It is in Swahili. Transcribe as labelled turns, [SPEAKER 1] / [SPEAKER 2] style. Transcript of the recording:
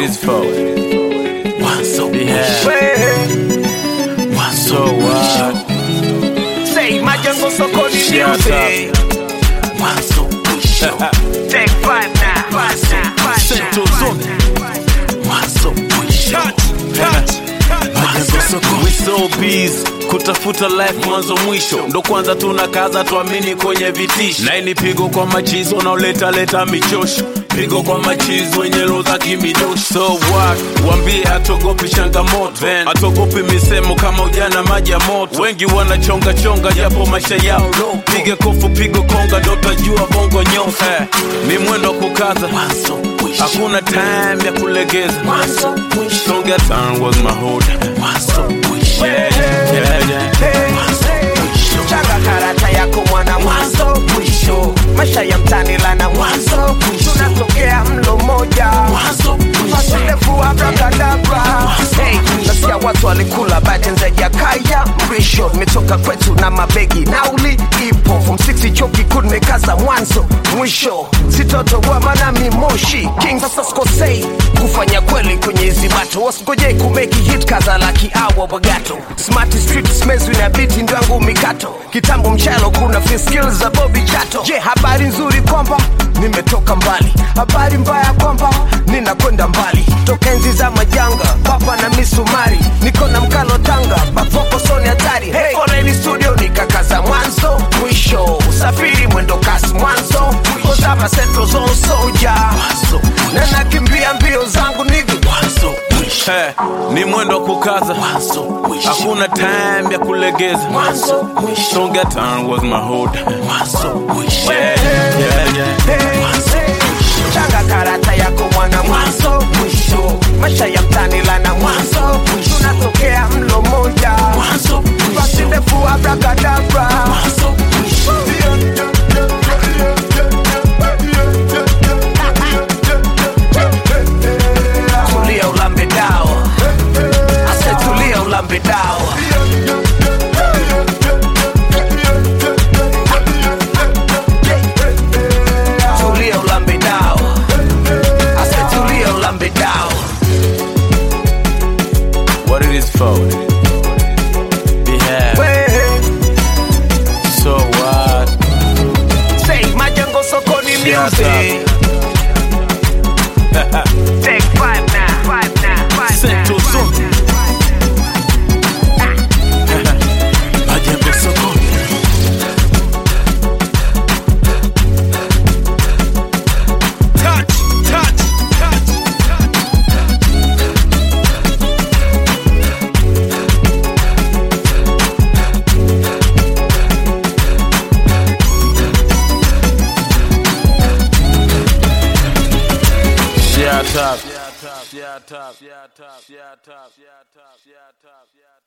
[SPEAKER 1] is for?
[SPEAKER 2] What's so
[SPEAKER 1] What's so what?
[SPEAKER 2] Say my jungle so cold in music. What's so Take 5 now.
[SPEAKER 1] Central Zone.
[SPEAKER 2] What's so
[SPEAKER 1] We so busy kutafuta life mwanzo mwisho, ndo kwanza tunakaza tuamini kwenye vitisho. Na ini pigo kwa machizo unaoleta michosho, pigo kwa machizo wenye loza kimidosho. So what? Wambie hatogopi changamoto, hatogopi misemo kama ujana maji ya moto. Wengi wanachonga japo maisha yao low. Pige kofu pigo konga ndo tajua bongo nyosa. Ni mwendo kukaza, hakuna time ya kulegeza. Don't get time was my hood.
[SPEAKER 2] Changa karata yako mwana mwanzo mwisho. Maisha ya mtani lana mwanzo. Tunatokea mlo moja. Fasilefu abracadabra. Hey, nasikia watu walikula batenza ya kaya mwisho. Metoka kwetu na mabegi nauli ipo. From 60 choki kunmekaza mwanzo mwisho. Sitoto wa manami moshi King sasa skosei kufanya kweli kwenye hizi bato. Wasikojei kumeki hit kaza laki awa bagato. Smarty street smezu na biti ndwangu mikato. Kitambo mchalo kuna free skills za Bobby Chato. Je, habari nzuri kwamba nimetoka mbali. Habari mbaya kwamba ninakwenda mbali. Toka enzi za majanga papa na misumari. Niko na mkalo tanga bafoko soni hatari. Hey, foreni studio nikakaza mwanzo mwisho. Usafiri mwendo kasi mwanzo. Kozama Central Zone soldier. Na nakimbia mbio zangu nigga.
[SPEAKER 1] Ni mwendo kukaza, hakuna time ya kulegeza. Don't get time was my hood.
[SPEAKER 2] Changa karata yako mwana mwanzo mwisho. Maisha ya mtani lana mwanzo. Tunatokea mlo moja. Fasilefu abracadabra. Tulia ulambe dawa. I said tulia ulambe dawa. Tulia ulambe dawa. I said tulia ulambe dawa.
[SPEAKER 1] What it is for? So what?
[SPEAKER 2] Say my jungle so cold in music. Take 5 now.
[SPEAKER 1] Central Zone. Majembe soko. Touch. Yeah, top.